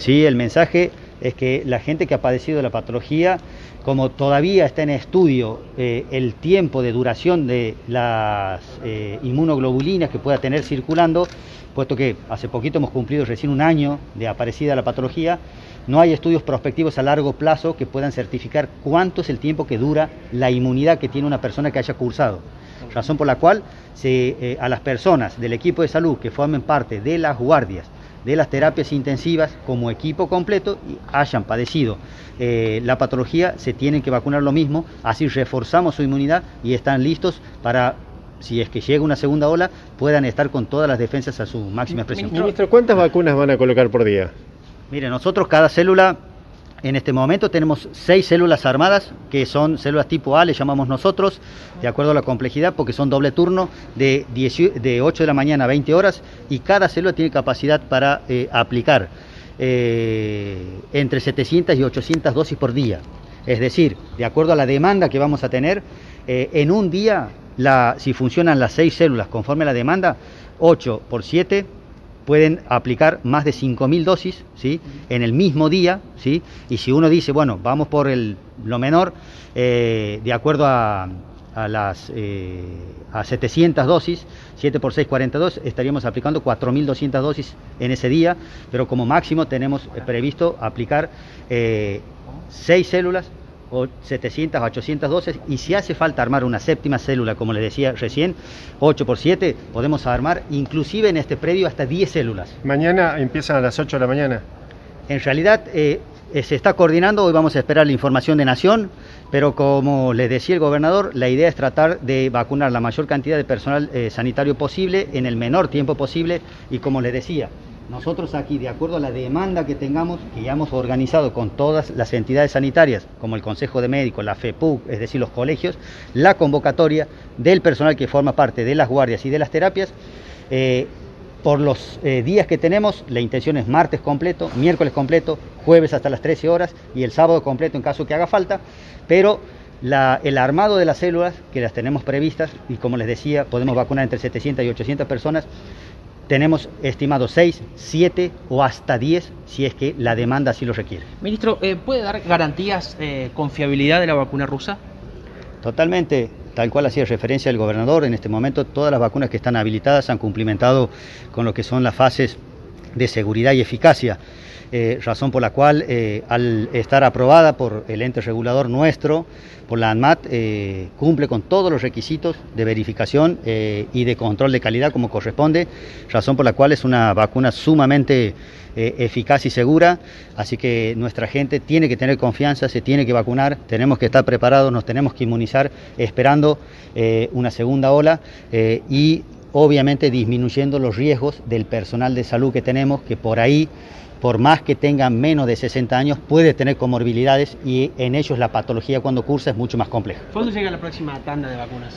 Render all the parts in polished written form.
Sí, el mensaje es que la gente que ha padecido de la patología, como todavía está en estudio el tiempo de duración de las inmunoglobulinas que pueda tener circulando, puesto que hace poquito hemos cumplido recién un año de aparecida la patología, no hay estudios prospectivos a largo plazo que puedan certificar cuánto es el tiempo que dura la inmunidad que tiene una persona que haya cursado. Razón por la cual a las personas del equipo de salud que formen parte de las guardias, de las terapias intensivas como equipo completo y hayan padecido la patología, se tienen que vacunar lo mismo, así reforzamos su inmunidad y están listos para, si es que llega una segunda ola, puedan estar con todas las defensas a su máxima expresión. Ministro, ¿cuántas vacunas van a colocar por día? Mire, nosotros cada célula, en este momento tenemos 6 células armadas, que son células tipo A, le llamamos nosotros, de acuerdo a la complejidad, porque son doble turno de 8 de la mañana a 20 horas, y cada célula tiene capacidad para aplicar entre 700 y 800 dosis por día. Es decir, de acuerdo a la demanda que vamos a tener, en un día, si funcionan las 6 células conforme a la demanda, 8 por 7, pueden aplicar más de 5.000 dosis, ¿sí?, en el mismo día, ¿sí? Y si uno dice, bueno, vamos por lo menor, de acuerdo a 700 dosis, 7 por 6, 42, estaríamos aplicando 4.200 dosis en ese día, pero como máximo tenemos previsto aplicar 6 células, o 700 a 800 dosis, y si hace falta armar una séptima célula, como les decía recién, 8 por 7, podemos armar inclusive en este predio hasta 10 células. Mañana empiezan a las 8 de la mañana. En realidad se está coordinando, hoy vamos a esperar la información de Nación, pero como les decía el gobernador, la idea es tratar de vacunar la mayor cantidad de personal sanitario posible en el menor tiempo posible, y como les decía, nosotros aquí, de acuerdo a la demanda que tengamos, que ya hemos organizado con todas las entidades sanitarias, como el Consejo de Médicos, la FEPUC, es decir, los colegios, la convocatoria del personal que forma parte de las guardias y de las terapias, por los días que tenemos, la intención es martes completo, miércoles completo, jueves hasta las 13 horas y el sábado completo en caso que haga falta, pero el armado de las células, que las tenemos previstas, y como les decía, podemos vacunar entre 700 y 800 personas, tenemos estimado 6, 7 o hasta 10 si es que la demanda así lo requiere. Ministro, ¿puede dar garantías con fiabilidad de la vacuna rusa? Totalmente, tal cual hacía referencia el gobernador, en este momento todas las vacunas que están habilitadas han cumplimentado con lo que son las fases de seguridad y eficacia. Razón por la cual, al estar aprobada por el ente regulador nuestro, por la ANMAT, cumple con todos los requisitos de verificación y de control de calidad como corresponde, razón por la cual es una vacuna sumamente eficaz y segura, así que nuestra gente tiene que tener confianza, se tiene que vacunar, tenemos que estar preparados, nos tenemos que inmunizar esperando una segunda ola y obviamente disminuyendo los riesgos del personal de salud que tenemos, que por ahí, por más que tengan menos de 60 años, puede tener comorbilidades y en ellos la patología cuando cursa es mucho más compleja. ¿Cuándo llega la próxima tanda de vacunas?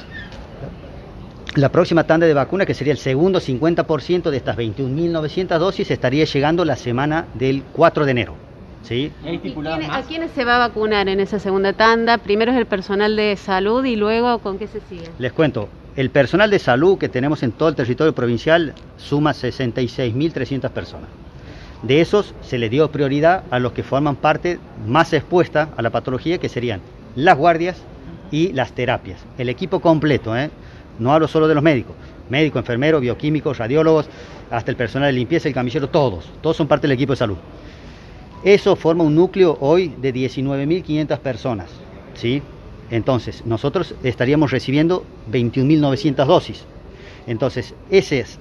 La próxima tanda de vacunas, que sería el segundo 50% de estas 21.900 dosis, estaría llegando la semana del 4 de enero. ¿Sí? ¿A quiénes se va a vacunar en esa segunda tanda? Primero es el personal de salud y luego ¿con qué se sigue? Les cuento, el personal de salud que tenemos en todo el territorio provincial suma 66.300 personas. De esos se le dio prioridad a los que forman parte más expuesta a la patología, que serían las guardias y las terapias. El equipo completo, no hablo solo de los médicos, enfermeros, bioquímicos, radiólogos, hasta el personal de limpieza, el camillero, todos son parte del equipo de salud. Eso forma un núcleo hoy de 19.500 personas, ¿sí? Entonces, nosotros estaríamos recibiendo 21.900 dosis. Entonces, esas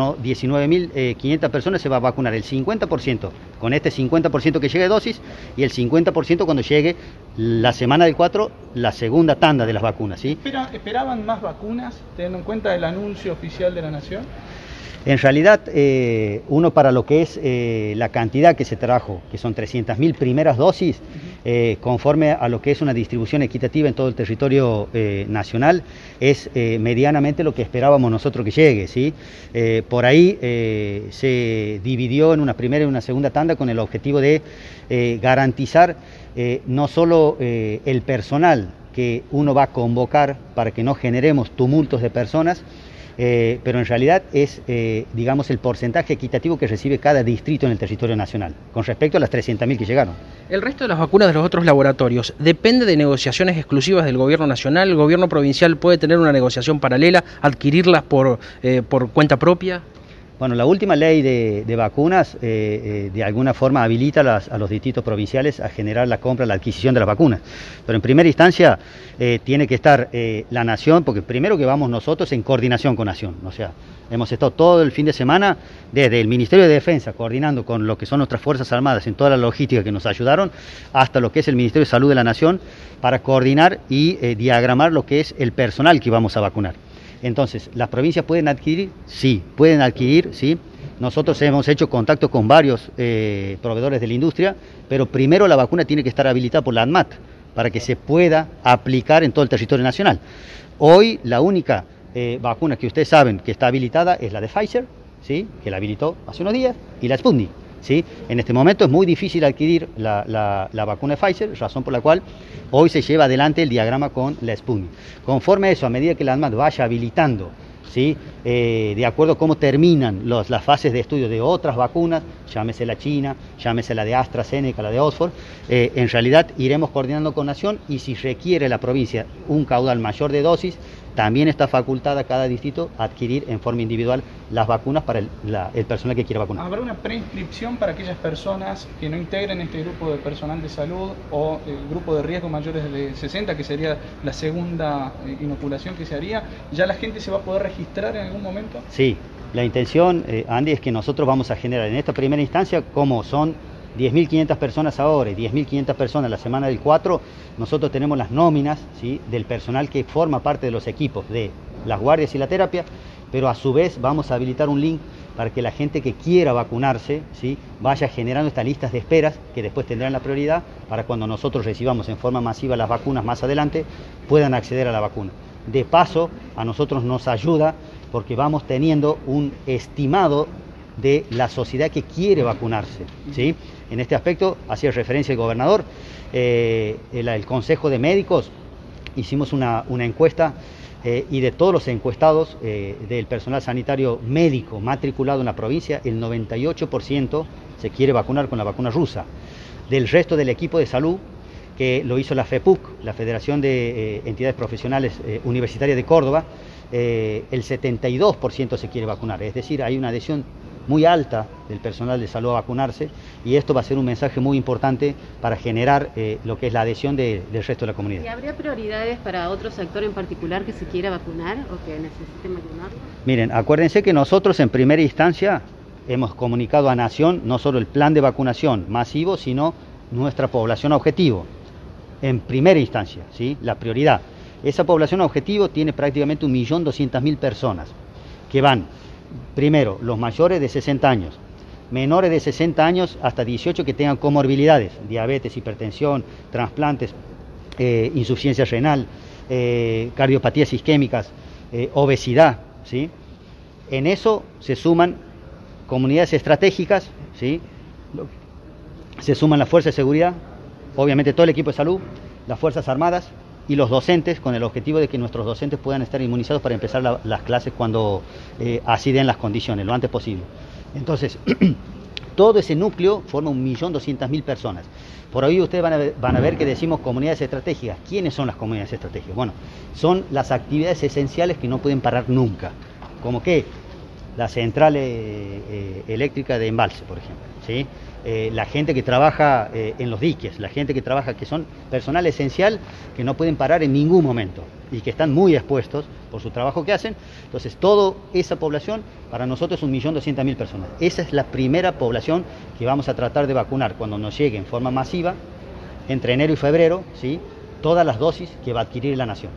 19.500 personas se va a vacunar el 50% con este 50% que llegue de dosis y el 50% cuando llegue la semana del 4, la segunda tanda de las vacunas, ¿sí? ¿Esperaban más vacunas teniendo en cuenta el anuncio oficial de la Nación? En realidad, uno para lo que es la cantidad que se trajo, que son 300.000 primeras dosis, conforme a lo que es una distribución equitativa en todo el territorio nacional, es medianamente lo que esperábamos nosotros que llegue, ¿sí? Por ahí se dividió en una primera y una segunda tanda con el objetivo de garantizar no solo el personal que uno va a convocar para que no generemos tumultos de personas, pero en realidad es, digamos, el porcentaje equitativo que recibe cada distrito en el territorio nacional, con respecto a las 300.000 que llegaron. El resto de las vacunas de los otros laboratorios, ¿depende de negociaciones exclusivas del gobierno nacional? ¿El gobierno provincial puede tener una negociación paralela, adquirirlas por cuenta propia? Bueno, la última ley de vacunas de alguna forma habilita a los distritos provinciales a generar la compra, la adquisición de las vacunas. Pero en primera instancia tiene que estar la Nación, porque primero que vamos nosotros en coordinación con Nación. O sea, hemos estado todo el fin de semana desde el Ministerio de Defensa coordinando con lo que son nuestras Fuerzas Armadas en toda la logística que nos ayudaron, hasta lo que es el Ministerio de Salud de la Nación, para coordinar y diagramar lo que es el personal que vamos a vacunar. Entonces, ¿las provincias pueden adquirir? Sí, pueden adquirir, sí. Nosotros hemos hecho contacto con varios proveedores de la industria, pero primero la vacuna tiene que estar habilitada por la ANMAT para que se pueda aplicar en todo el territorio nacional. Hoy la única vacuna que ustedes saben que está habilitada es la de Pfizer, ¿sí? Que la habilitó hace unos días, y la Sputnik. ¿Sí? En este momento es muy difícil adquirir la vacuna de Pfizer, razón por la cual hoy se lleva adelante el diagrama con la Sputnik. Conforme a eso, a medida que la ANMAT vaya habilitando, ¿sí? De acuerdo a cómo terminan las fases de estudio de otras vacunas, llámese la China, llámese la de AstraZeneca, la de Oxford, en realidad iremos coordinando con Nación, y si requiere la provincia un caudal mayor de dosis, también está facultada cada distrito a adquirir en forma individual las vacunas para el personal que quiera vacunar. ¿Habrá una preinscripción para aquellas personas que no integren este grupo de personal de salud o el grupo de riesgo mayores de 60, que sería la segunda inoculación que se haría? ¿Ya la gente se va a poder registrar en algún momento? Sí, la intención, Andy, es que nosotros vamos a generar en esta primera instancia, como son 10.500 personas ahora y 10.500 personas la semana del 4, nosotros tenemos las nóminas, ¿sí? Del personal que forma parte de los equipos de las guardias y la terapia, pero a su vez vamos a habilitar un link para que la gente que quiera vacunarse, ¿sí? Vaya generando estas listas de esperas que después tendrán la prioridad para cuando nosotros recibamos en forma masiva las vacunas más adelante, puedan acceder a la vacuna. De paso, a nosotros nos ayuda porque vamos teniendo un estimado de la sociedad que quiere vacunarse, ¿sí? En este aspecto, hacía referencia el gobernador, el Consejo de Médicos, hicimos una encuesta y de todos los encuestados del personal sanitario médico matriculado en la provincia, el 98% se quiere vacunar con la vacuna rusa. Del resto del equipo de salud, que lo hizo la FEPUC, la Federación de Entidades Profesionales Universitarias de Córdoba, el 72% se quiere vacunar, es decir, hay una adhesión muy alta del personal de salud a vacunarse, y esto va a ser un mensaje muy importante para generar lo que es la adhesión del resto de la comunidad. ¿Y habría prioridades para otro sector en particular que se quiera vacunar o que necesite vacunarlo? Miren, acuérdense que nosotros en primera instancia hemos comunicado a Nación no solo el plan de vacunación masivo, sino nuestra población objetivo. En primera instancia, ¿sí? La prioridad. Esa población objetivo tiene prácticamente 1.200.000 personas que van. Primero, los mayores de 60 años, menores de 60 años hasta 18 que tengan comorbilidades, diabetes, hipertensión, trasplantes, insuficiencia renal, cardiopatías isquémicas, obesidad, ¿sí? En eso se suman comunidades estratégicas, ¿sí? Se suman las fuerzas de seguridad, obviamente todo el equipo de salud, las Fuerzas Armadas y los docentes, con el objetivo de que nuestros docentes puedan estar inmunizados para empezar las clases cuando así den las condiciones, lo antes posible. Entonces, todo ese núcleo forma 1.200.000 personas. Por ahí ustedes van a ver que decimos comunidades estratégicas. ¿Quiénes son las comunidades estratégicas? Bueno, son las actividades esenciales que no pueden parar nunca, como que la central eléctrica de embalse, por ejemplo, ¿sí? La gente que trabaja en los diques, la gente que trabaja, que son personal esencial, que no pueden parar en ningún momento y que están muy expuestos por su trabajo que hacen. Entonces, toda esa población, para nosotros es 1.200.000 personas. Esa es la primera población que vamos a tratar de vacunar cuando nos llegue en forma masiva, entre enero y febrero, ¿sí? Todas las dosis que va a adquirir la Nación.